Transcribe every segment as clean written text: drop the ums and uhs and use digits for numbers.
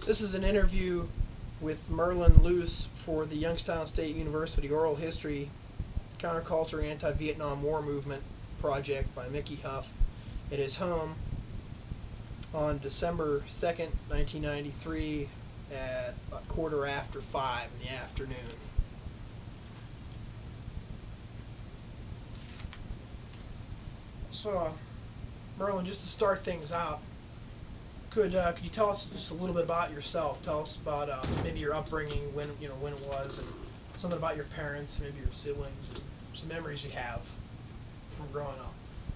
This is an interview with Merlin Luce for the Youngstown State University Oral History Counterculture Anti-Vietnam War Movement project by Mickey Huff at his home on December 2nd, 1993 at a quarter after 5 in the afternoon. So, Merlin, just to start things out, could you tell us just a little bit about yourself? Tell us about maybe your upbringing, when it was, and something about your parents, maybe your siblings, and some memories you have from growing up.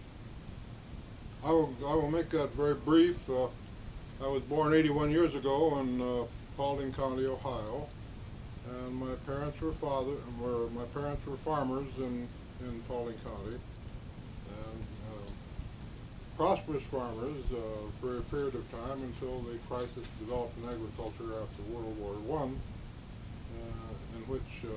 I will make that very brief. I was born 81 years ago in Paulding County, Ohio, and my parents were farmers in Paulding County, and prosperous farmers for a period of time until the crisis developed in agriculture after World War I, in which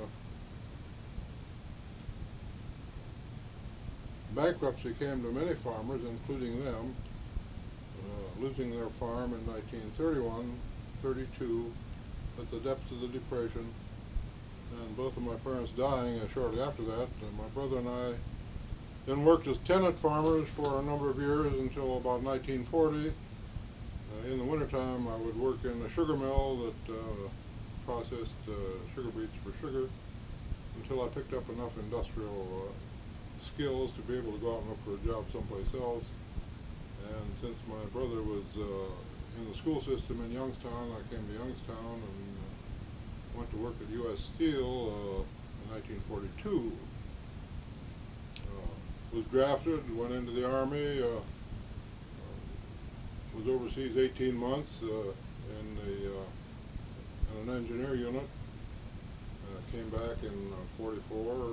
bankruptcy came to many farmers, including them, losing their farm in 1931, 32, at the depths of the Depression, and both of my parents dying shortly after that. My brother and I then worked as tenant farmers for a number of years until about 1940. In the wintertime, I would work in a sugar mill that processed sugar beets for sugar until I picked up enough industrial skills to be able to go out and look for a job someplace else. And since my brother was in the school system in Youngstown, I came to Youngstown and went to work at U.S. Steel in 1942. Was drafted, went into the Army, was overseas 18 months in an engineer unit. Came back in 44.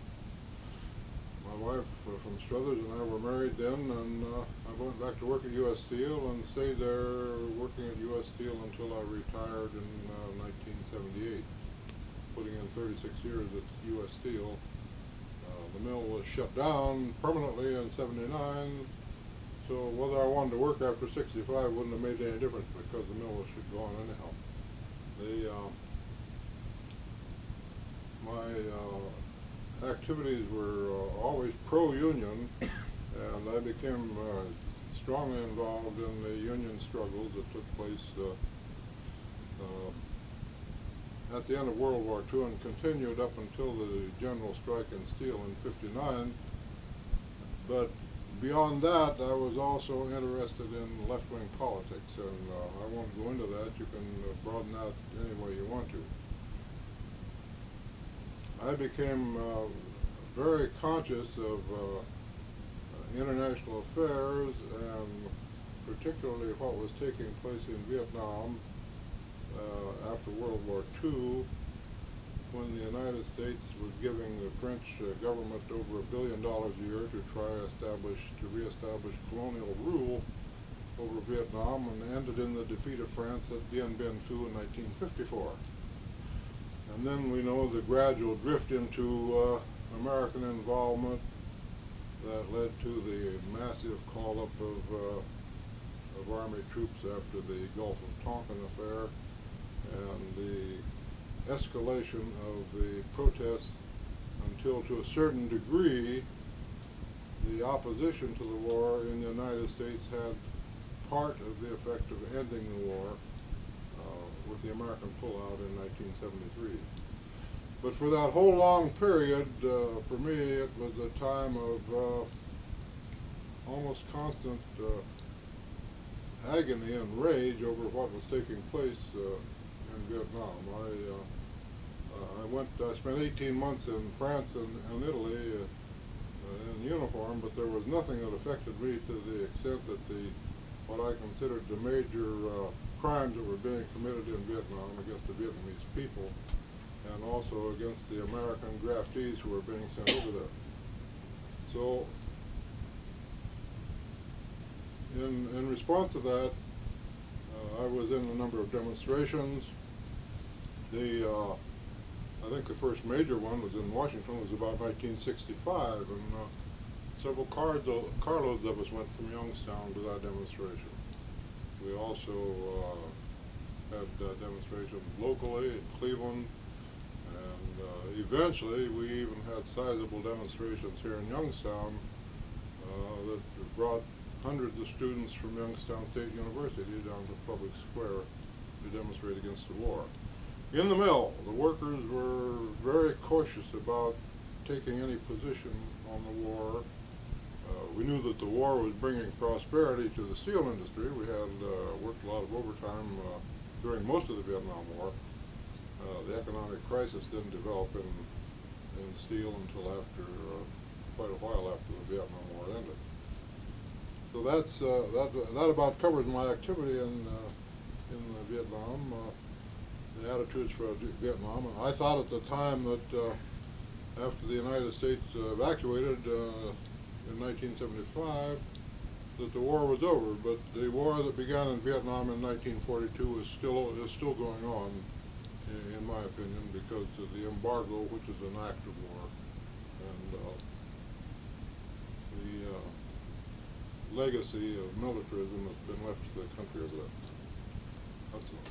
My wife from Struthers and I were married then, and I went back to work at U.S. Steel and stayed there working at U.S. Steel until I retired in 1978, putting in 36 years at U.S. Steel. The mill was shut down permanently in 79, so whether I wanted to work after 65 wouldn't have made any difference because the mill was gone anyhow. My activities were always pro-union, and I became strongly involved in the union struggles that took place at the end of World War II and continued up until the general strike in steel in '59. But beyond that, I was also interested in left-wing politics, and I won't go into that. You can broaden that any way you want to. I became very conscious of international affairs, and particularly what was taking place in Vietnam after World War II, when the United States was giving the French government over $1 billion a year to try to reestablish colonial rule over Vietnam, and ended in the defeat of France at Dien Bien Phu in 1954. And then we know the gradual drift into American involvement that led to the massive call-up of Army troops after the Gulf of Tonkin affair, and the escalation of the protests until, to a certain degree, the opposition to the war in the United States had part of the effect of ending the war with the American pullout in 1973. But for that whole long period, for me, it was a time of almost constant agony and rage over what was taking place in Vietnam. I spent 18 months in France and Italy in uniform, but there was nothing that affected me to the extent that what I considered the major crimes that were being committed in Vietnam against the Vietnamese people, and also against the American draftees who were being sent over there. So, in response to that, I was in a number of demonstrations. I think the first major one was in Washington. It was about 1965, and several carloads of us went from Youngstown to that demonstration. We also had demonstrations locally in Cleveland, and eventually we even had sizable demonstrations here in Youngstown that brought hundreds of students from Youngstown State University down to Public Square to demonstrate against the war. In the mill, the workers were very cautious about taking any position on the war. We knew that the war was bringing prosperity to the steel industry. We had worked a lot of overtime during most of the Vietnam War. The economic crisis didn't develop in steel until after quite a while after the Vietnam War ended. So that about covers my activity in Vietnam, the attitudes for Vietnam. And I thought at the time that after the United States evacuated in 1975, that the war was over. But the war that began in Vietnam in 1942 is still going on, in my opinion, because of the embargo, which is an act of war, and the legacy of militarism has been left to the country as it. That's all.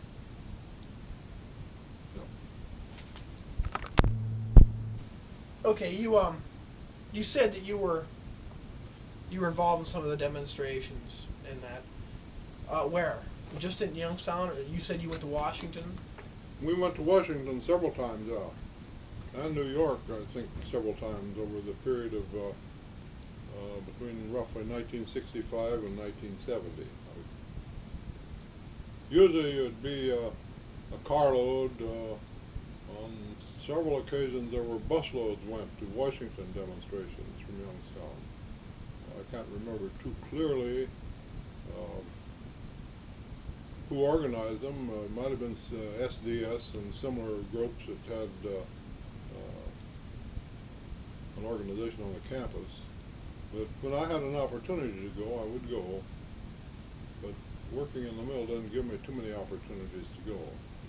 Yeah. Okay, you said that you were involved in some of the demonstrations in that. Where? Just in Youngstown? Or you said you went to Washington? We went to Washington several times, yeah, and New York, I think, several times over the period of between roughly 1965 and 1970. Usually it would be a carload. On several occasions there were busloads went to Washington demonstrations from Youngstown. I can't remember too clearly who organized them. It might have been SDS and similar groups that had an organization on the campus. But when I had an opportunity to go, I would go. But working in the mill didn't give me too many opportunities to go.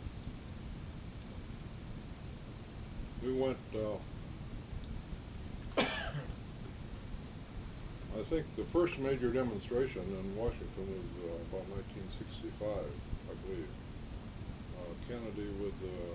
We went, I think the first major demonstration in Washington was about 1965, I believe. Kennedy was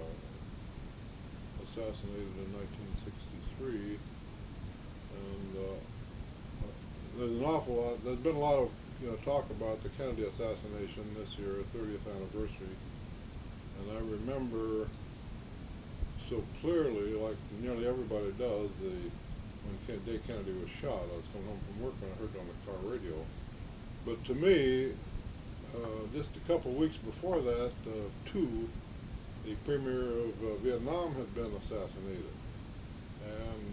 assassinated in 1963, and there's an awful lot. There's been a lot of talk about the Kennedy assassination this year, 30th anniversary, and I remember so clearly, like nearly everybody does, when Dick Kennedy was shot. I was coming home from work and I heard it on the car radio. But to me, just a couple of weeks before that, the premier of Vietnam had been assassinated. And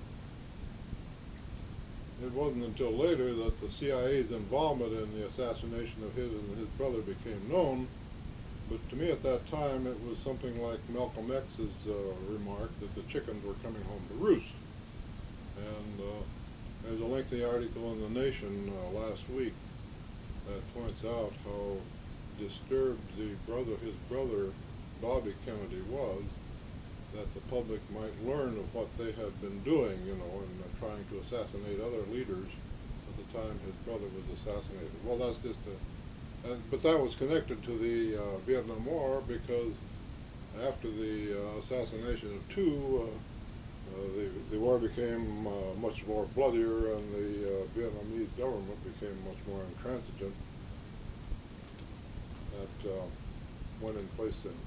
it wasn't until later that the CIA's involvement in the assassination of his and his brother became known. But to me at that time, it was something like Malcolm X's remark that the chickens were coming home to roost. And there's a lengthy article in The Nation last week that points out how disturbed his brother, Bobby Kennedy, was that the public might learn of what they had been doing, and trying to assassinate other leaders at the time his brother was assassinated. Well, that's just but that was connected to the Vietnam War, because after the assassination of Tu, the war became much more bloodier, and the Vietnamese government became much more intransigent. That went in place then.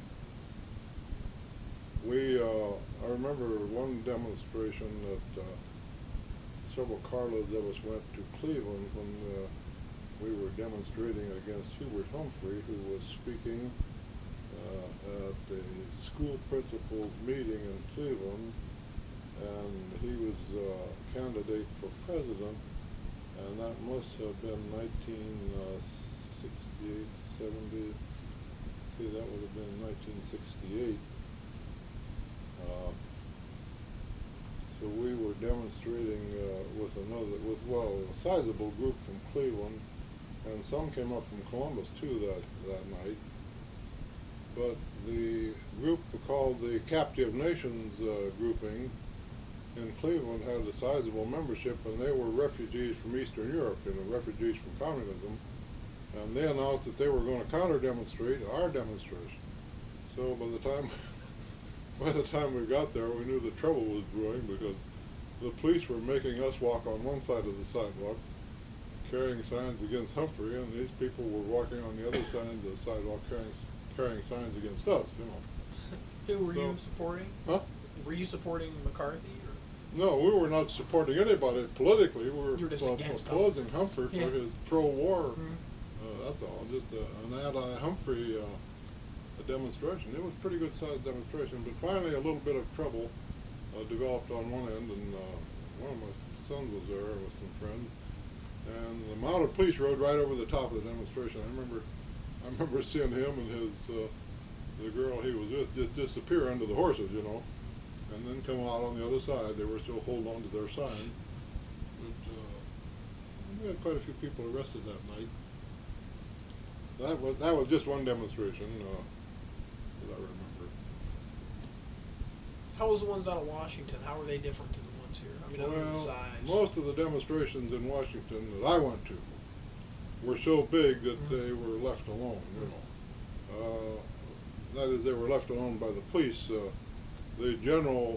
I remember one demonstration that several carloads of us went to Cleveland when we were demonstrating against Hubert Humphrey, who was speaking at the school principals meeting in Cleveland, and he was a candidate for president, and that must have been 1968, 70. See, that would have been 1968. So we were demonstrating with a sizable group from Cleveland, and some came up from Columbus too that night. But the group called the Captive Nations grouping in Cleveland had a sizable membership, and they were refugees from Eastern Europe, refugees from communism. and they announced that they were going to counter-demonstrate our demonstration. So by the time we got there, we knew the trouble was brewing, because the police were making us walk on one side of the sidewalk, carrying signs against Humphrey, and these people were walking on the other side of the sidewalk carrying signs against us, you know. Who were you supporting? Huh? Were you supporting McCarthy? Or? No, we were not supporting anybody politically. We were You were just against opposing Humphrey for Yeah. his pro-war. Mhm. That's all. Just an anti-Humphrey demonstration. It was a pretty good-sized demonstration, but finally a little bit of trouble developed on one end, and one of my sons was there with some friends, and the mounted police rode right over the top of the demonstration. I remember seeing him and the girl he was with just disappear under the horses, you know, and then come out on the other side. They were still holding on to their sign. But we had quite a few people arrested that night. That was just one demonstration, that I remember. How was the ones out of Washington? How were they different than the ones here? I mean, other than Well, size. most of the demonstrations in Washington that I went to were so big that they were left alone, you know. That is, they were left alone by the police. The general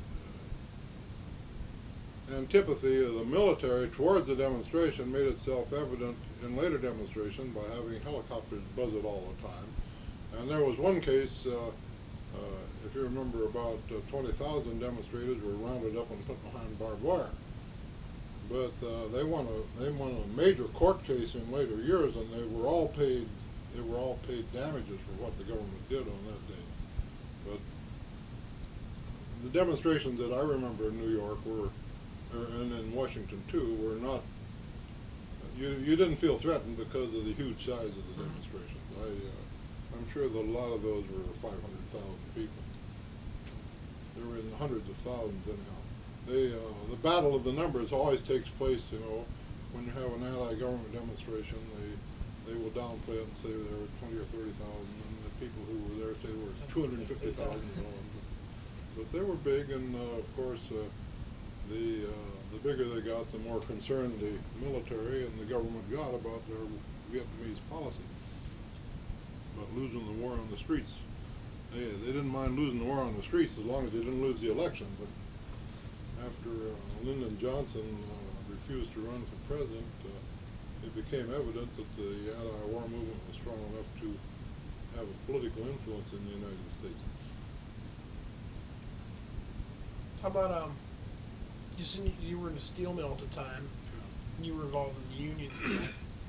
antipathy of the military towards the demonstration made itself evident in later demonstrations by having helicopters buzz it all the time. And there was one case, if you remember, about 20,000 demonstrators were rounded up and put behind barbed wire. But they won a major court case in later years, and they were all paid damages for what the government did on that day. But the demonstrations that I remember in New York and in Washington too, were not. You didn't feel threatened because of the huge size of the demonstrations. I'm sure that a lot of those were 500,000 people. They were in the hundreds of thousands anyhow. The battle of the numbers always takes place, you know, when you have an anti-government demonstration. They will downplay it and say there were 20 or 30,000, and the people who were there say there were 250,000. But they were big, and of course, the bigger they got, the more concerned the military and the government got about their Vietnamese policy, about losing the war on the streets. They didn't mind losing the war on the streets as long as they didn't lose the election. But after Lyndon Johnson refused to run for president, it became evident that the anti-war movement was strong enough to have a political influence in the United States. How about you said you were in a steel mill at the time. You were involved in the unions.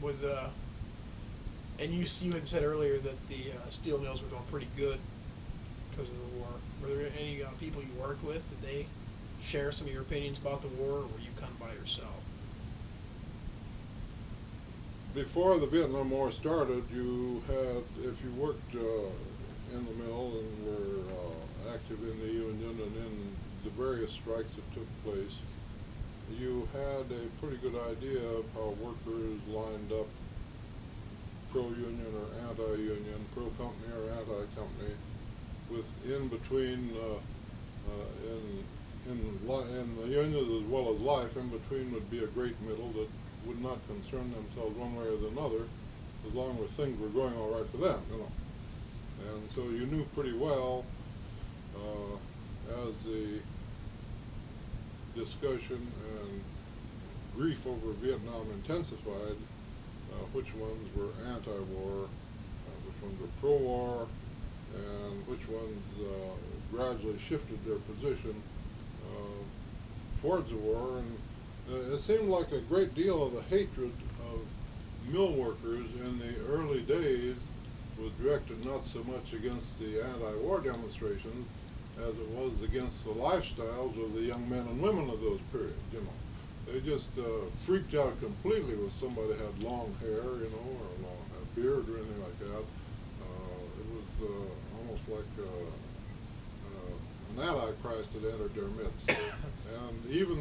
And you had said earlier that the steel mills were doing pretty good because of the war. Were there any people you worked with? Did they share some of your opinions about the war, or were you kind of by yourself? Before the Vietnam War started, you had, if you worked in the mill and were active in the union and in the various strikes that took place, you had a pretty good idea of how workers lined up, pro-union or anti-union, pro-company or anti-company, with in between, in the unions as well as life, in between would be a great middle that would not concern themselves one way or another, as long as things were going all right for them, you know. And so you knew pretty well, as the discussion and grief over Vietnam intensified, which ones were anti-war, which ones were pro-war, and which ones gradually shifted their position towards the war. And it seemed like a great deal of the hatred of mill workers in the early days was directed not so much against the anti-war demonstrations as it was against the lifestyles of the young men and women of those periods, you know. They just freaked out completely when somebody had long hair, you know, or a long beard or anything like that. It was almost like an antichrist had entered their midst. And even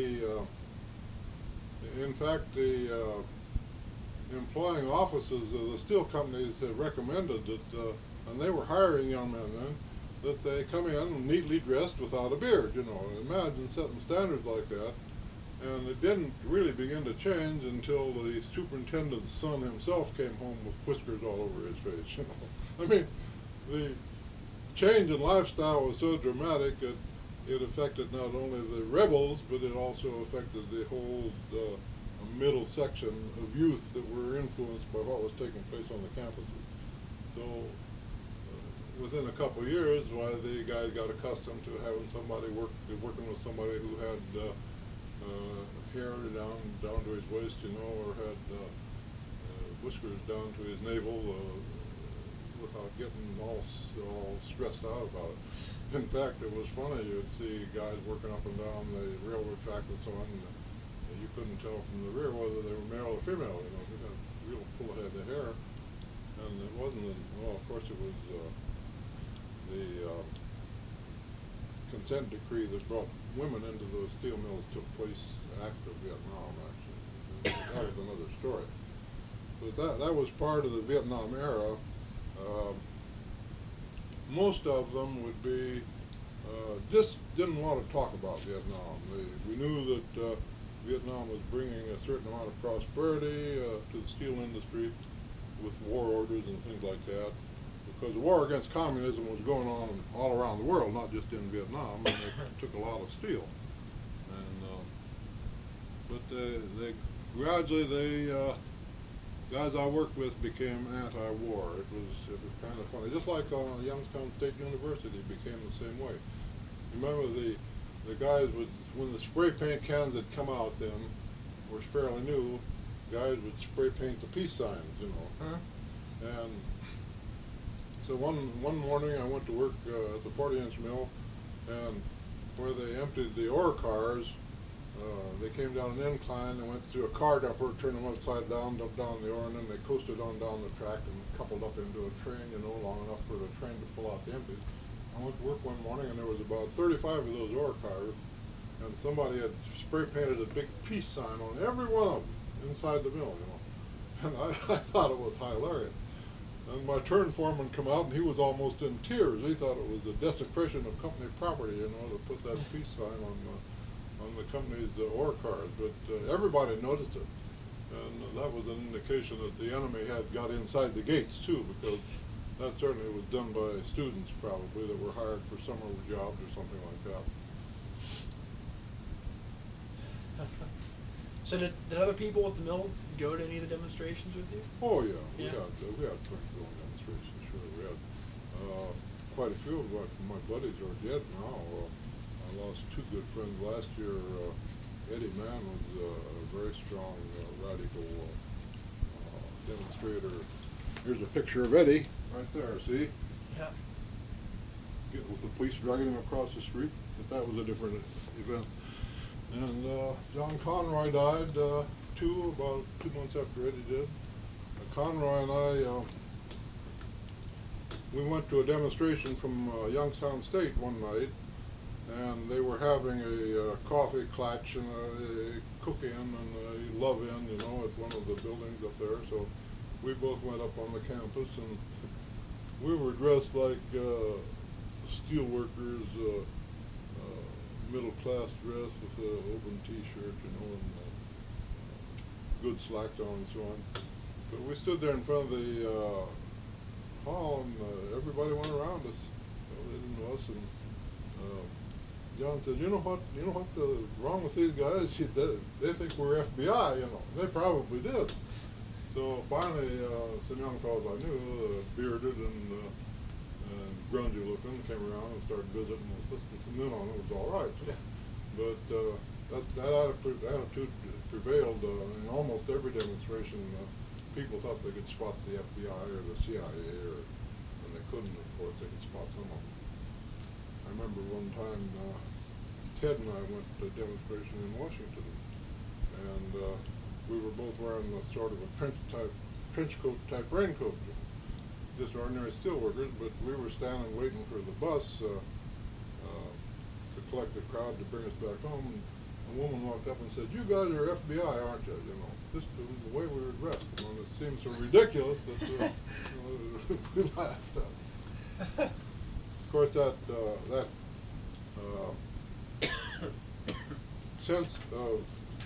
in fact, the employing officers of the steel companies had recommended that, and they were hiring young men then, that they come in neatly dressed without a beard, you know. Imagine setting standards like that And it didn't really begin to change until the superintendent's son himself came home with whiskers all over his face, you know. I mean, the change in lifestyle was so dramatic it affected not only the rebels, but it also affected the whole middle section of youth that were influenced by what was taking place on the campuses. So within a couple of years, why the guy got accustomed to having somebody working with somebody who had hair down to his waist, you know, or had whiskers down to his navel, without getting all stressed out about it. In fact, it was funny. You'd see guys working up and down the railroad track and so on, and you couldn't tell from the rear whether they were male or female. You know, they had real full head of hair, and it wasn't. Well, of course, it was the consent decree that brought women into the steel mills took place after Vietnam. Actually, that was another story. But that was part of the Vietnam era. Most of them would be just didn't want to talk about Vietnam. We knew that Vietnam was bringing a certain amount of prosperity to the steel industry with war orders and things like that, because the war against communism was going on all around the world, not just in Vietnam, and they took a lot of steel. And but they gradually guys I worked with became anti-war. It was kind of funny. Just like Youngstown State University became the same way. Remember the guys when the spray paint cans had come out then, was fairly new, guys would spray paint the peace signs, you know. Huh? And so one morning I went to work at the 40-inch mill, and where they emptied the ore cars, they came down an incline and went through a car dumper, turned them upside down, dumped down the ore, and then they coasted on down the track and coupled up into a train, you know, long enough for the train to pull out the empties. I went to work one morning and there was about 35 of those ore cars, and somebody had spray painted a big peace sign on every one of them inside the mill, you know. And I thought it was hilarious. And my turn foreman come out and he was almost in tears. He thought it was a desecration of company property, you know, to put that peace sign on the company's ore cars, but everybody noticed it, and that was an indication that the enemy had got inside the gates too, because that certainly was done by students probably that were hired for summer jobs or something like that. So did other people at the mill go to any of the demonstrations with you? Oh yeah, yeah. we had friends going demonstrations. Sure, we had quite a few of my buddies are dead now. I lost two good friends last year. Eddie Mann was a very strong radical demonstrator. Here's a picture of Eddie right there, see? Yeah. With the police dragging him across the street. But that was a different event. And John Conroy died about 2 months after Eddie did. Conroy and I, we went to a demonstration from Youngstown State one night, and they were having a coffee clutch and a cook-in and a love-in, you know, at one of the buildings up there. So we both went up on the campus, and we were dressed like steel workers, middle-class dress with an open T-shirt, you know, and good slacks on and so on. But we stood there in front of the hall, and everybody went around us. You know, they didn't know us, and John said, you know what's wrong with these guys? They think we're FBI, you know. They probably did. So finally, some young fellows I knew, bearded and grungy looking, came around and started visiting with us. And from then on, it was all right. Yeah. But that attitude prevailed in almost every demonstration. People thought they could spot the FBI or the CIA, and they couldn't, of course. They could spot some of them. I remember one time Ted and I went to a demonstration in Washington, and we were both wearing a sort of a trench coat type raincoat, just ordinary steel workers, but we were standing waiting for the bus to collect the crowd to bring us back home, and a woman walked up and said, you guys are FBI, aren't you? You know, just the way we were dressed, you know, and it seemed so ridiculous that you know, we laughed at it. Of course, that sense of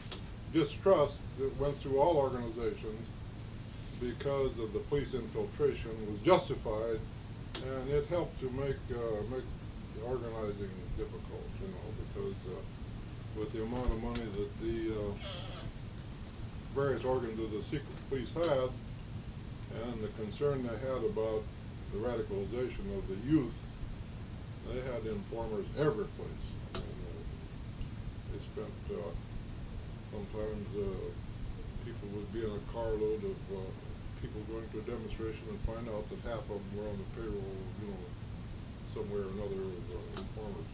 distrust that went through all organizations because of the police infiltration was justified, and it helped to make organizing difficult, you know, because with the amount of money that the various organs of the secret police had, and the concern they had about the radicalization of the youth, they had informers every place. They spent sometimes people would be in a carload of people going to a demonstration and find out that half of them were on the payroll, you know, somewhere or another of informers.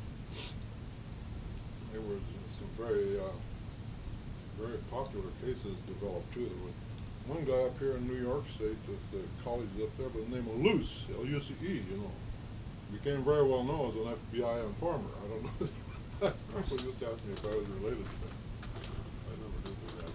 There was some very popular cases developed too. There was one guy up here in New York State at the college up there by the name of Luce, L-U-C-E, you know. Became very well known as an FBI informer. I don't know. People just asked me if I was related to him. I never did that.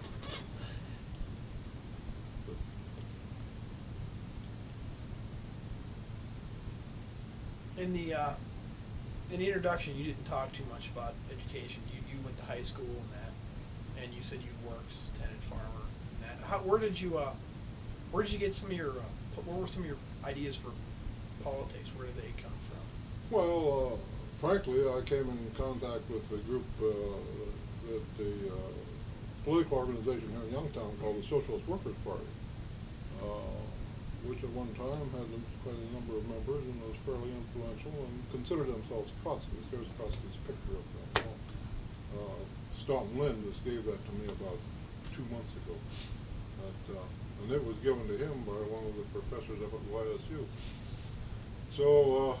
In the introduction, you didn't talk too much about education. You went to high school and that, and you said you worked as a tenant farmer and that. Where did you get some of your what were some of your ideas for politics? Where did they come from? Well, frankly, I came in contact with a group that the political organization here in Youngstown called the Socialist Workers Party, which at one time had quite a number of members and was fairly influential and considered themselves Trotskyists. There's Trotsky's picture of them. Staunton Lynn just gave that to me about 2 months ago. And it was given to him by one of the professors up at YSU. So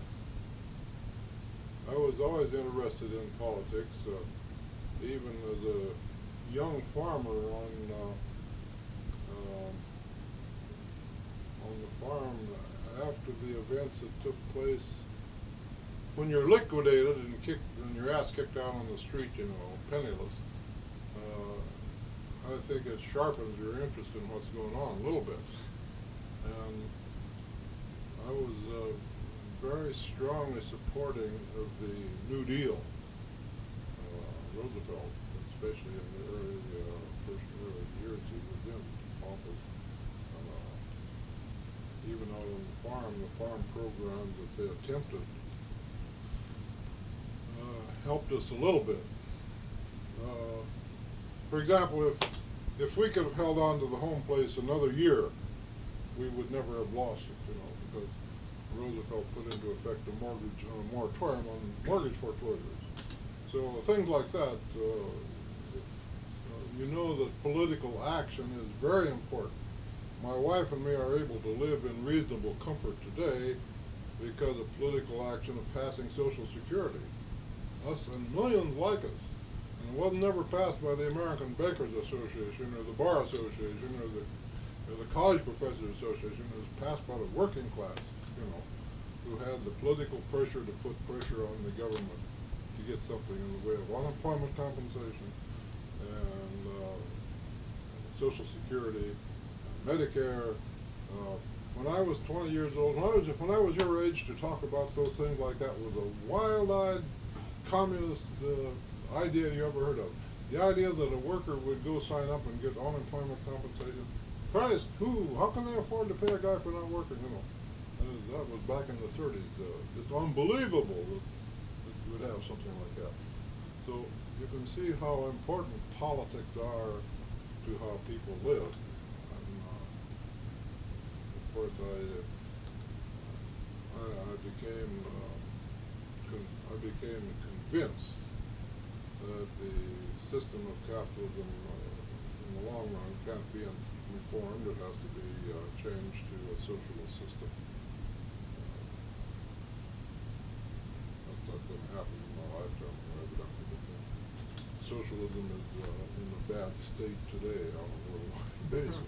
I was always interested in politics, even as a young farmer on the farm after the events that took place. When you're liquidated and your ass kicked out on the street, you know, penniless, I think it sharpens your interest in what's going on a little bit. And I was very strongly supporting of the New Deal, Roosevelt, especially in the first early years he was in office. Even out on the farm programs that they attempted helped us a little bit. For example, if we could have held on to the home place another year, we would never have lost it, you know, because Roosevelt put into effect a moratorium on mortgage foreclosures. So things like that, you know that political action is very important. My wife and me are able to live in reasonable comfort today because of political action of passing Social Security. Us and millions like us. And it wasn't never passed by the American Bankers Association or the Bar Association or the College Professors Association. It was passed by the working class, you know, who had the political pressure to put pressure on the government to get something in the way of unemployment compensation and Social Security, Medicare. When I was 20 years old, when I was your age, to talk about those things like that was a wild-eyed communist idea you ever heard of. The idea that a worker would go sign up and get unemployment compensation. Christ, how can they afford to pay a guy for not working, you know? And that was back in the 30s. It's unbelievable that you would have something like that. So you can see how important politics are to how people live. And of course, I became convinced that the system of capitalism in the long run can't be reformed. It has to be changed to a socialist system. That's not going to happen in my lifetime, evidently. But socialism is in a bad state today on a worldwide basis.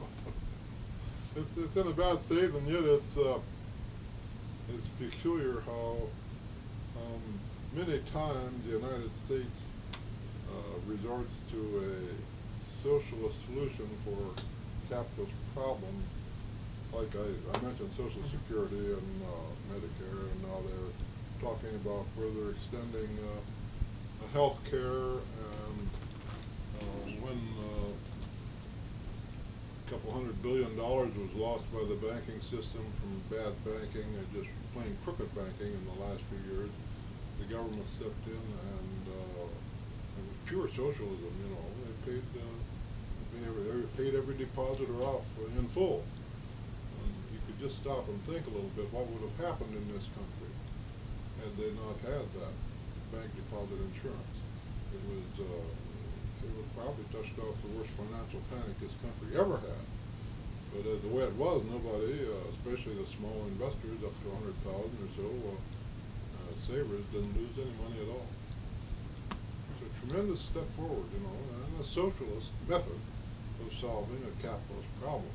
It's in a bad state, and yet it's peculiar how many times the United States resorts to a socialist solution for capitalist problems. Like I mentioned Social Security and Medicare, and now they're talking about further extending health care and when a couple $100 billion was lost by the banking system from bad banking and just plain crooked banking in the last few years, the government stepped in and it was pure socialism. You know, they paid every depositor off in full. And you could just stop and think a little bit what would have happened in this country had they not had that bank deposit insurance. It would probably touched off the worst financial panic this country ever had. But the way it was, nobody, especially the small investors up to 100,000 or so, savers, didn't lose any money at all. It's a tremendous step forward, you know, and a socialist method of solving a capitalist problem.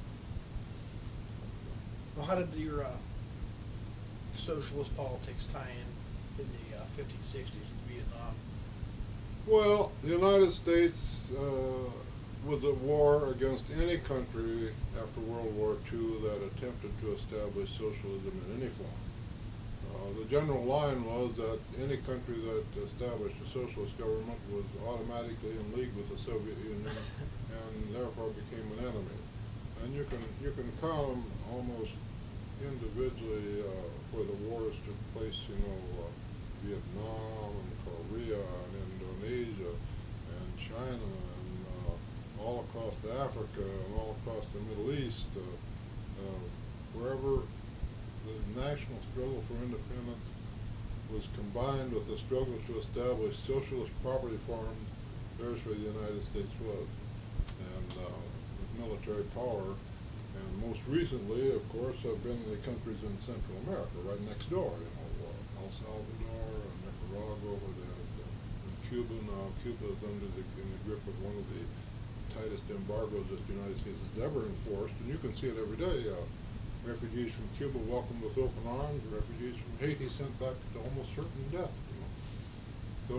Well, how did your socialist politics tie in the 50s, 60s in Vietnam? Well, the United States was at war against any country after World War II that attempted to establish socialism in any form. The general line was that any country that established a socialist government was automatically in league with the Soviet Union and therefore became an enemy. And you can count them almost individually where the wars took place, you know, Vietnam and Korea and Indonesia and China and all across Africa and all across the Middle East, wherever the national struggle for independence was combined with the struggle to establish socialist property farms, there's where the United States was, and with military power. And most recently, of course, have been the countries in Central America, right next door, you know, El Salvador and Nicaragua, where they had, and Cuba now. Cuba is under in the grip of one of the tightest embargoes that the United States has ever enforced, and you can see it every day. Refugees from Cuba welcomed with open arms, refugees from Haiti sent back to almost certain death, you know. So,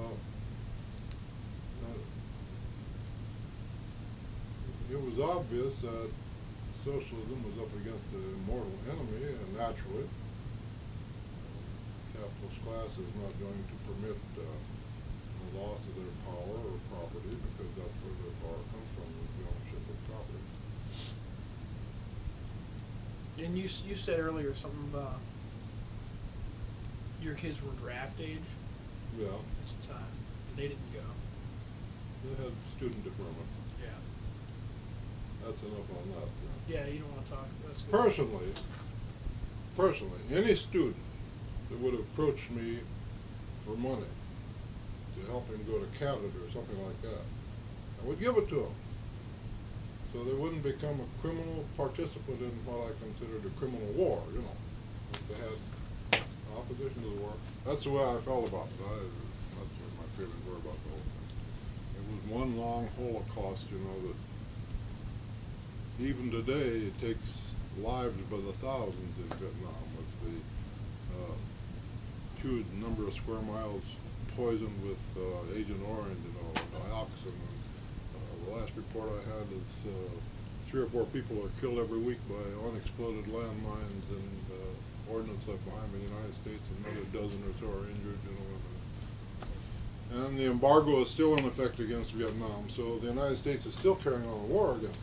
it was obvious that socialism was up against a mortal enemy, and naturally, the capitalist class is not going to permit the loss of their power or property, because that's where their power comes from, is the ownership of property. And you said earlier something about your kids were draft age Yeah, at the time. They didn't go. they had student deferments. Yeah. That's enough on that. Yeah, you don't want to talk. That's good. Personally, any student that would approach me for money to help him go to Canada or something like that, I would give it to him. So they wouldn't become a criminal participant in what I considered a criminal war, you know. If they had opposition to the war. That's the way I felt about it. That's what my feelings were about the whole thing. It was one long Holocaust, you know, that even today it takes lives by the thousands in Vietnam, with the huge number of square miles poisoned with Agent Orange, you know, dioxin. The last report I had is 3 or 4 people are killed every week by unexploded landmines and ordnance left behind in the United States, and another dozen or so are injured, you know. And the embargo is still in effect against Vietnam, so the United States is still carrying on a war against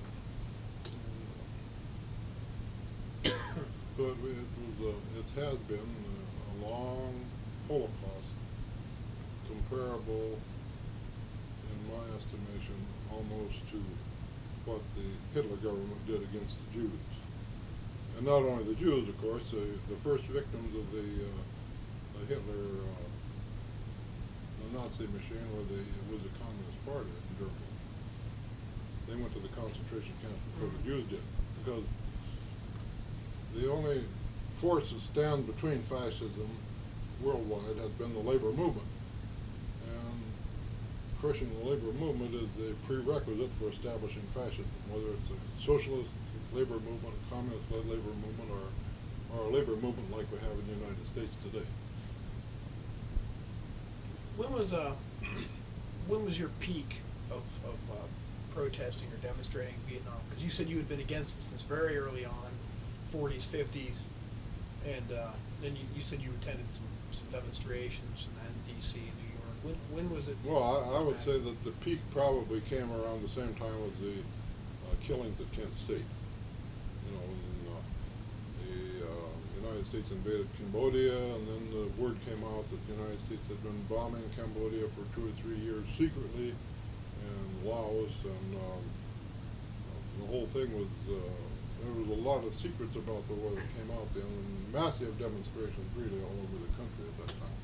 it. But it has been a long Holocaust, comparable, in my estimation, almost to what the Hitler government did against the Jews. And not only the Jews, of course, the first victims of the Hitler, the Nazi machine, was the Communist Party in Germany. They went to the concentration camps before the Jews did, because the only force that stands between fascism worldwide has been the labor movement. And crushing the labor movement is a prerequisite for establishing fascism, whether it's a socialist labor movement, a communist labor movement, or a labor movement like we have in the United States today. When was your peak of protesting or demonstrating in Vietnam? Because you said you had been against it since very early on, 40s, 50s, and then you said you attended some demonstrations in D.C. and New York When was it? Well, I would say that the peak probably came around the same time as the killings at Kent State. You know, when the United States invaded Cambodia, and then the word came out that the United States had been bombing Cambodia for 2 or 3 years secretly, and Laos, and the whole thing was, there was a lot of secrets about the war that came out then, and massive demonstrations really all over the country at that time.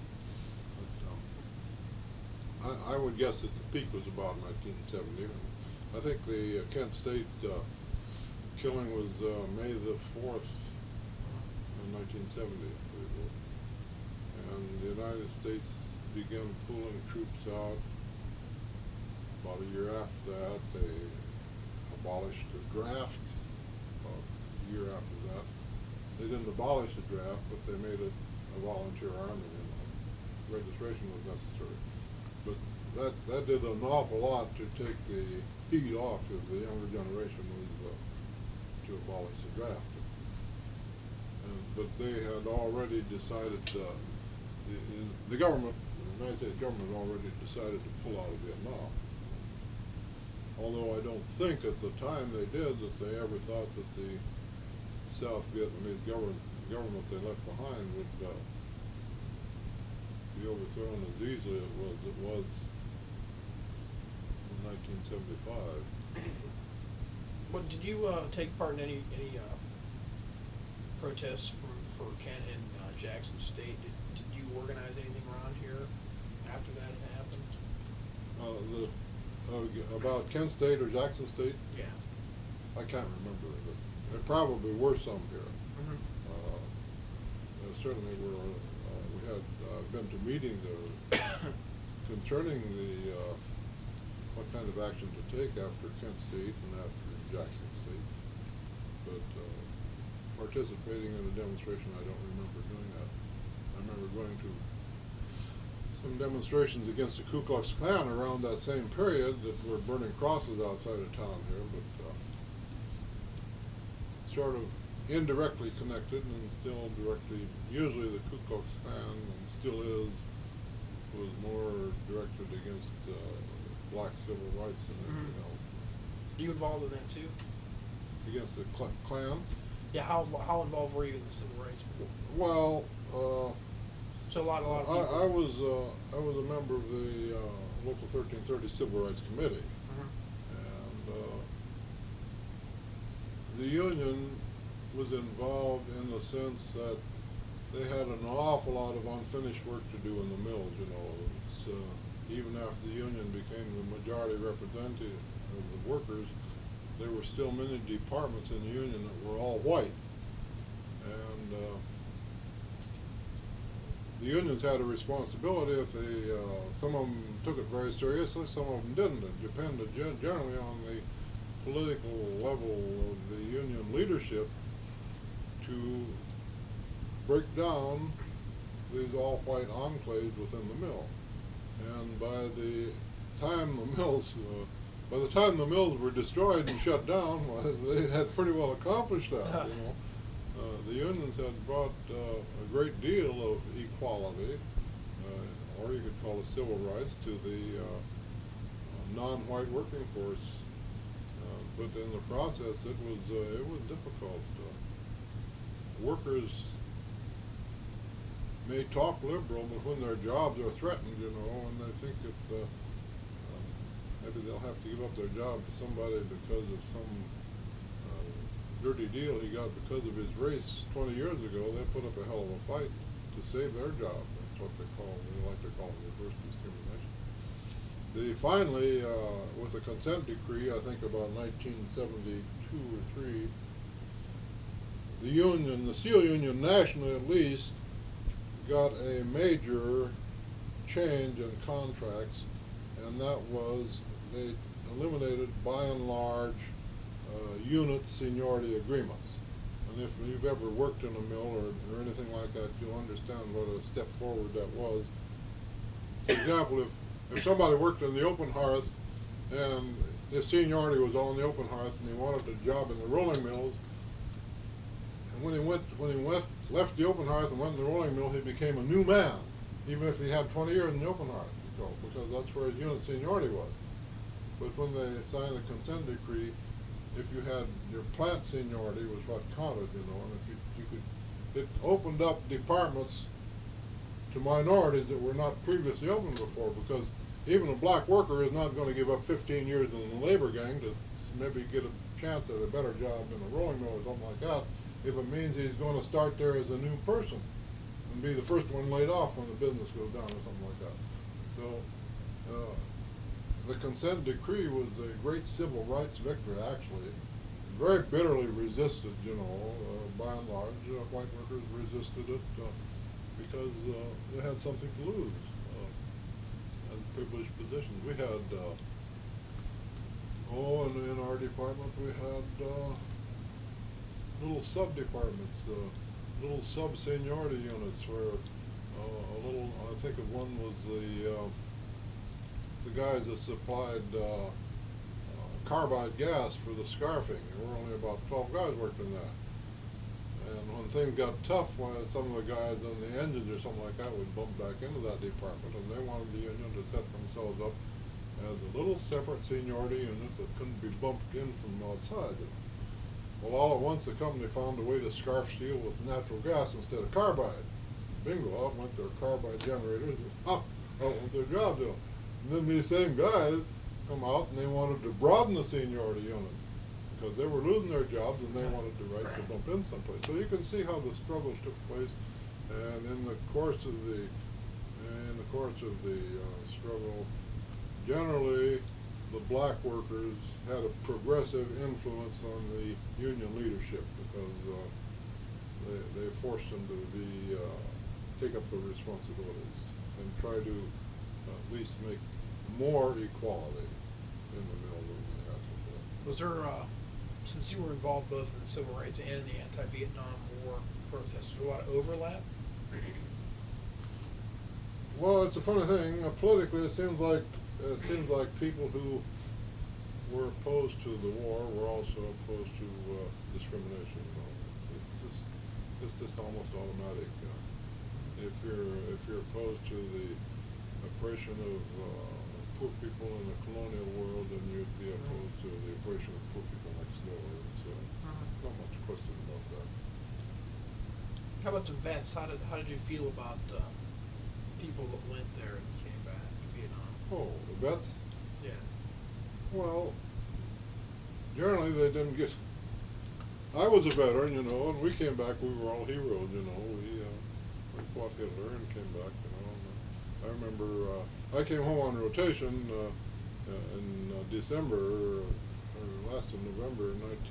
But, I would guess that the peak was about 1970. I think the Kent State killing was May the 4th in 1970, I believe it was. And the United States began pulling troops out. About a year after that, they abolished the draft. About a year after that, they didn't abolish the draft, but they made it a volunteer army, and registration was necessary. But that did an awful lot to take the heat off of the younger generation was to abolish the draft. But they had already decided, the government, the United States government already decided to pull out of Vietnam. Although I don't think at the time they did that they ever thought that the South Vietnamese government they left behind would be overthrown as easily as it was in 1975. What did you take part in any protests for Kent and Jackson State? Did you organize anything around here after that happened? About Kent State or Jackson State? Yeah. I can't remember, but there probably were some here. Mm-hmm. There certainly were. We had been to meetings concerning the what kind of action to take after Kent State and after Jackson State. But participating in a demonstration, I don't remember doing that. I remember going to some demonstrations against the Ku Klux Klan around that same period that were burning crosses outside of town here, but sort of indirectly connected and still directly, usually the Ku Klux Klan, and still is, was more directed against black civil rights than anything else. You involved in that too? Against the Klan? Yeah, how involved were you in the civil rights movement? Well, so a lot of people. I was a member of the local 1330 Civil Rights Committee, and the union was involved in the sense that they had an awful lot of unfinished work to do in the mills. You know, it's, even after the union became the majority representative of the workers, there were still many departments in the union that were all white, and the unions had a responsibility. If they, some of them took it very seriously, some of them didn't. It depended generally on the political level of the union leadership to break down these all-white enclaves within the mill. And by the time the mills were destroyed and shut down, well, they had pretty well accomplished that. You know, the unions had brought a great deal of equality, or you could call it civil rights, to the non-white working force. But in the process, it was difficult. Workers may talk liberal, but when their jobs are threatened, you know, and they think that maybe they'll have to give up their job to somebody because of some dirty deal he got because of his race 20 years ago, they put up a hell of a fight to save their job. That's what they like to call reverse discrimination. They finally, with a consent decree, I think about 1972 or 3, the union, the steel union nationally at least, got a major change in contracts, and that was they eliminated by and large unit seniority agreements. And if you've ever worked in a mill or anything like that, you'll understand what a step forward that was. For example, if somebody worked in the open hearth and his seniority was on the open hearth and he wanted a job in the rolling mills, and when he left the open hearth and went in the rolling mill, he became a new man, even if he had 20 years in the open hearth. go, because that's where his unit seniority was. But when they signed the consent decree, if you had your plant seniority was what counted, you know, and if you could, it opened up departments to minorities that were not previously open before, because even a black worker is not going to give up 15 years in the labor gang to maybe get a chance at a better job in a rolling mill or something like that, if it means he's going to start there as a new person and be the first one laid off when the business goes down or something like that. So the consent decree was a great civil rights victory, actually. Very bitterly resisted, you know, by and large. White workers resisted it because they had something to lose in privileged positions. We had, in our department we had little sub-departments, little sub-seniority units where I think of one was the guys that supplied carbide gas for the scarfing. There were only about 12 guys worked in that. And when things got tough, some of the guys on the engines or something like that would bump back into that department, and they wanted the union to set themselves up as a little separate seniority unit that couldn't be bumped in from outside. Well, all at once the company found a way to scarf steel with natural gas instead of carbide. Bingo, out went their carbide generators, and out went their job done. And then these same guys come out and they wanted to broaden the seniority unit because they were losing their jobs and they wanted the right to bump in someplace. So you can see how the struggles took place, and in the course of the struggle, generally the black workers had a progressive influence on the union leadership because they forced them to take up the responsibilities and try to at least make more equality in the mill than they had before. Was there, since you were involved both in the civil rights and in the anti-Vietnam War protests, was there a lot of overlap? Well, it's a funny thing. Politically, it seems like people who were opposed to the war were also opposed to discrimination. You know, it's just almost automatic. If you're opposed to the oppression of poor people in the colonial world, then you'd be opposed to the oppression of poor people next door. So not much question about that. How about the vets? How did you feel about people that went there and came back to Vietnam? Oh, the vets? Yeah. Well, generally they didn't get. I was a veteran, you know, and we came back. We were all heroes, you know. We fought Hitler and came back, you know. And I remember I came home on rotation in December, or last of November,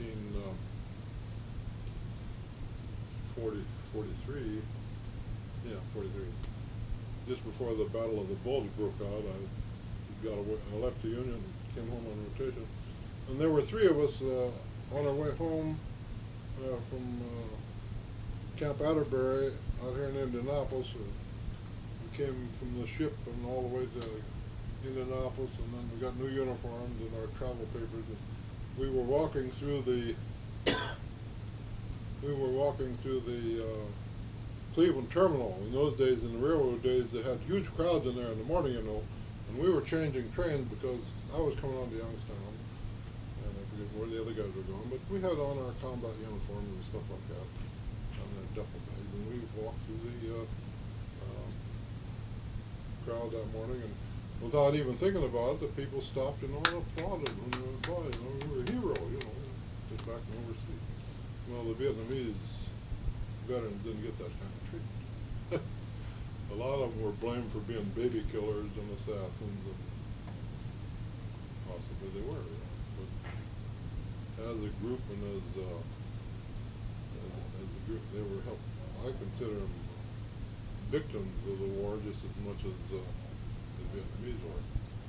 1943. Yeah, 43. Just before the Battle of the Bulge broke out, I left the Union and came home on rotation. And there were three of us on our way home from Camp Atterbury out here in Indianapolis. We came from the ship and all the way to Indianapolis, and then we got new uniforms and our travel papers. And we were walking through the Cleveland terminal. In those days, in the railroad days, they had huge crowds in there in the morning, you know, and we were changing trains because I was coming on to Youngstown, and I forget where the other guys were going, but we had on our combat uniforms and stuff like that, on their duffel bags, and we walked through the crowd that morning, and without even thinking about it, the people stopped, you know, and applauded when we went by. You know, we were a hero, you know, just back from overseas. Well, the Vietnamese veterans didn't get that kind of treatment. A lot of them were blamed for being baby killers and assassins, and possibly they were. You know. But as a group and as a group, they were helped. I consider them victims of the war just as much as the Vietnamese were.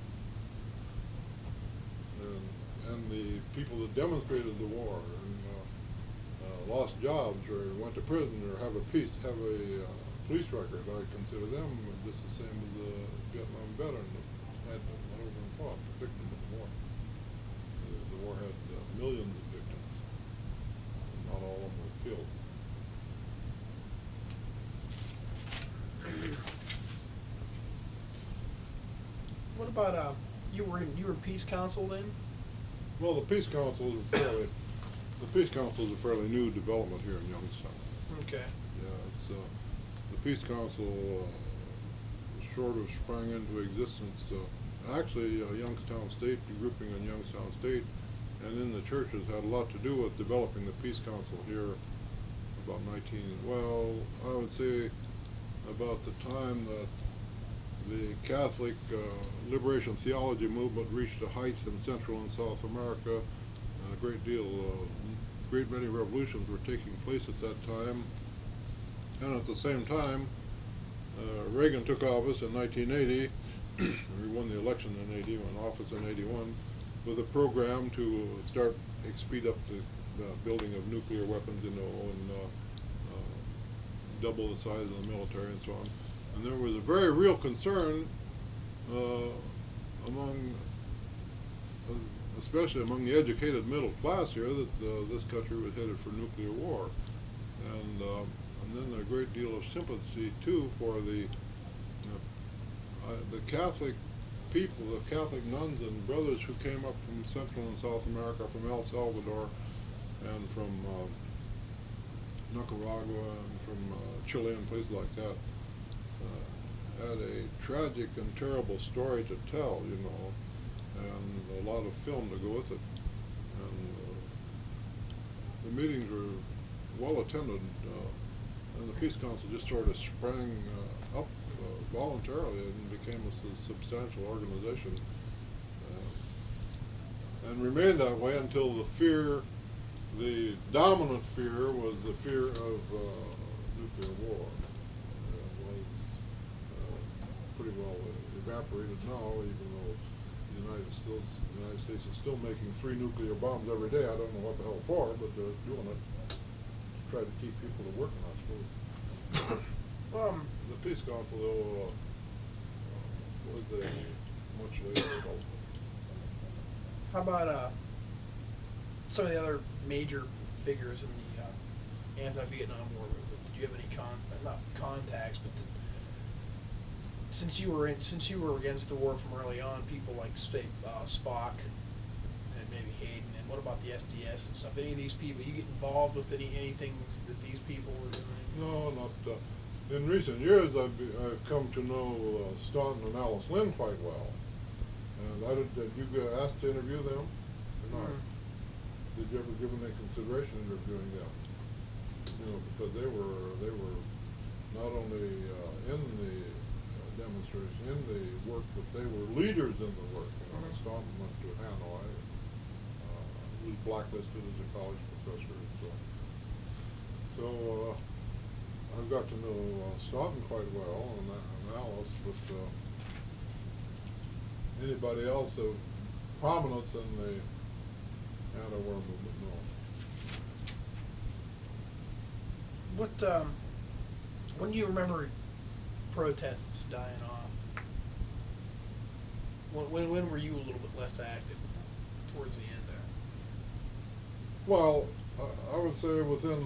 And the people that demonstrated the war and lost jobs or went to prison or have a police record, I consider them just the same as a Vietnam veteran that had went over and fought, a victim of the war. The war had millions of victims, and not all of them were killed. about you were in Peace Council then? Well, the Peace Council is a fairly new development here in Youngstown. Okay. Yeah, it's the Peace Council sort of sprang into existence. Actually, Youngstown State, the grouping in Youngstown State, and in the churches had a lot to do with developing the Peace Council here. About I would say about the time that the Catholic liberation theology movement reached a height in Central and South America. Great many revolutions were taking place at that time. And at the same time, Reagan took office in 1980. We won the election in 80, won office in 81, with a program to speed up the building of nuclear weapons, and double the size of the military and so on. And there was a very real concern especially among the educated middle class here, that this country was headed for nuclear war. And then a great deal of sympathy too for the Catholic people, the Catholic nuns and brothers who came up from Central and South America, from El Salvador and from Nicaragua and from Chile and places like that, had a tragic and terrible story to tell, and a lot of film to go with it. And the meetings were well attended, and the Peace Council just sort of sprang up voluntarily and became a substantial organization, and remained that way until the dominant fear was the fear of nuclear war. Pretty well evaporated now, even though the United States is still making 3 nuclear bombs every day. I don't know what the hell for, but they're doing it to try to keep people to working, I suppose. The Peace Council, though, was a much later development. How about some of the other major figures in the anti-Vietnam War movement? Did you have any not contacts, but since you were against the war from early on, people like Spock and maybe Hayden, and what about the SDS and stuff? Any of these people, you get involved with anything that these people were doing? No, not. In recent years, I've come to know Staunton and Alice Lynn quite well. And did you get asked to interview them or not? Mm-hmm. Did you ever give them any consideration interviewing them? Because they were not only in the demonstration, in the work, but they were leaders in the work. Mm-hmm. Staunton went to Hanoi, was blacklisted as a college professor, and so on. So I've got to know Staunton quite well, and Alice, but anybody else of prominence in the anti-war movement, no. What, when do you remember protests dying off? When were you a little bit less active towards the end there? Well, I would say within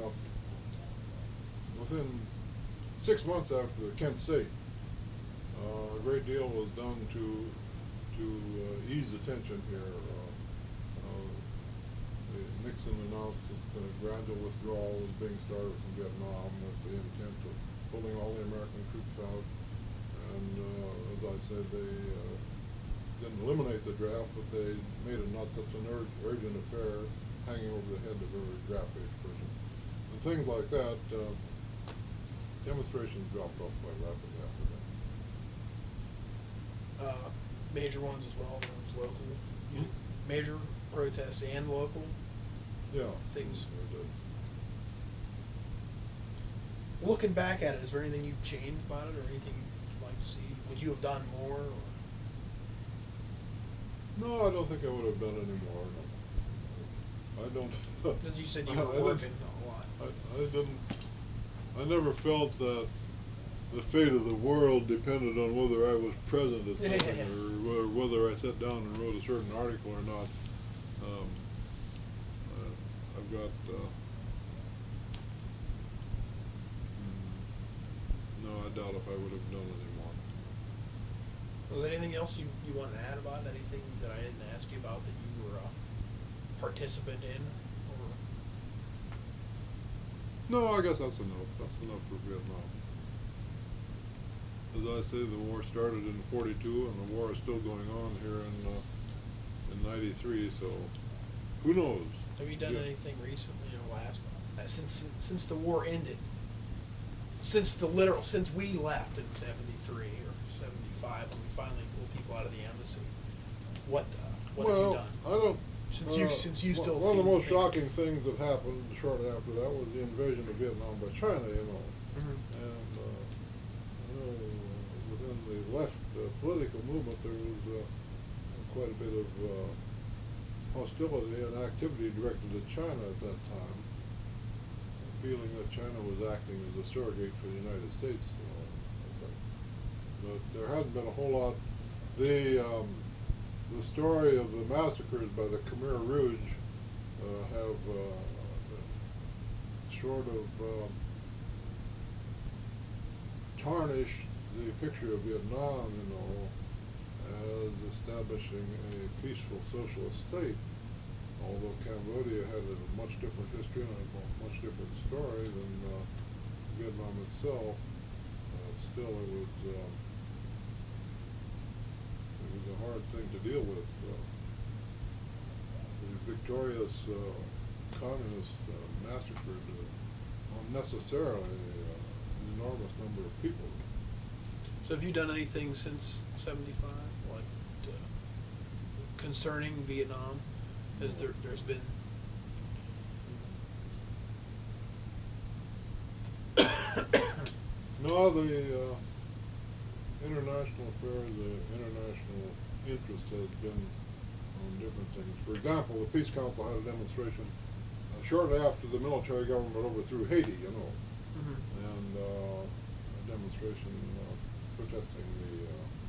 6 months after Kent State, a great deal was done to ease the tension here. Nixon announced that gradual withdrawal was being started from Vietnam with the intent of pulling all the American troops out. And as I said, they didn't eliminate the draft, but they made it not such an urgent affair, hanging over the head of every draft-age person. And things like that, demonstrations dropped off quite rapidly after that. Major ones as well, local. Mm-hmm. Major protests and local. Yeah. Things. Looking back at it, is there anything you've changed about it, or anything you'd like to see? Would you have done more? Or? No, I don't think I would have done any more. No. I don't. Because you said you were working a lot. I never felt that the fate of the world depended on whether I was present at something or whether I sat down and wrote a certain article or not. I've got no, I doubt if I would have done any more. Was there anything else you wanted to add about it? Anything that I didn't ask you about that you were a participant in? Or No, I guess that's enough. That's enough for Vietnam. As I say, the war started in '42, and the war is still going on here in '93. So, who knows? have you done Yeah. anything recently in Alaska since the war ended? Since we left in '73 or '75 when we finally pulled people out of the embassy, what have Well, you done? I don't. Since you still one of the see most things- shocking things that happened shortly after that was the invasion of Vietnam by China. Mhm. And within the left political movement, there was quite a bit of hostility and activity directed at China at that time, feeling that China was acting as a surrogate for the United States. But there hasn't been a whole lot. The story of the massacres by the Khmer Rouge have sort of tarnished the picture of Vietnam, as establishing a peaceful socialist state. Although Cambodia had a much different history and a much different story than Vietnam itself, still it was a hard thing to deal with. The victorious communists massacred unnecessarily an enormous number of people. So have you done anything since '75, like concerning Vietnam? Has there's been? No, the international affairs, the international interest has been on different things. For example, the Peace Council had a demonstration shortly after the military government overthrew Haiti, Mm-hmm. and a demonstration protesting the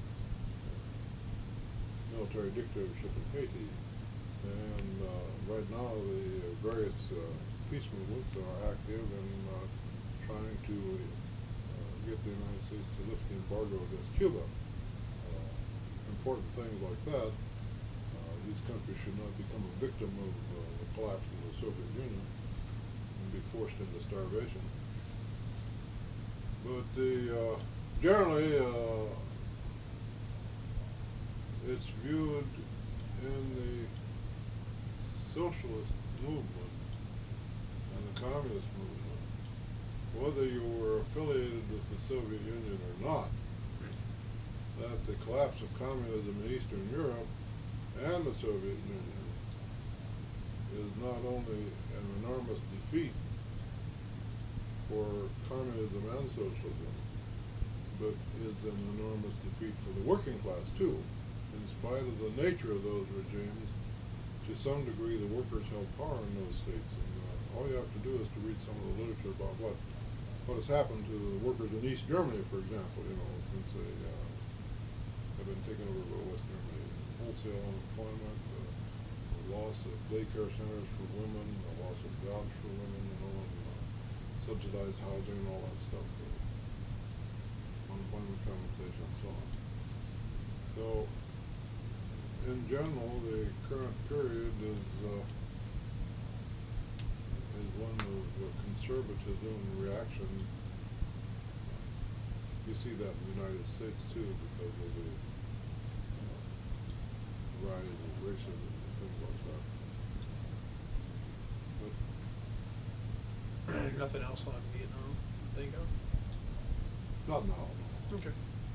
military dictatorship in Haiti. And right now, the various peace movements are active in trying to get the United States to lift the embargo against Cuba. Important things like that. These countries should not become a victim of the collapse of the Soviet Union and be forced into starvation. But generally, it's viewed in the socialist movement and the communist movement, whether you were affiliated with the Soviet Union or not, that the collapse of communism in Eastern Europe and the Soviet Union is not only an enormous defeat for communism and socialism, but is an enormous defeat for the working class too. In spite of the nature of those regimes, to some degree the workers held power in those states. And all you have to do is to read some of the literature about what has happened to the workers in East Germany, for example, since they have been taken over by West Germany. Wholesale unemployment, the loss of daycare centers for women, the loss of jobs for women, and subsidized housing and all that stuff, unemployment compensation and so on. So, in general, the current period is one of conservatism and reaction. You see that in the United States too, because of the rise of racism and things like that. But Nothing else on Vietnam? There you go. not now. Okay.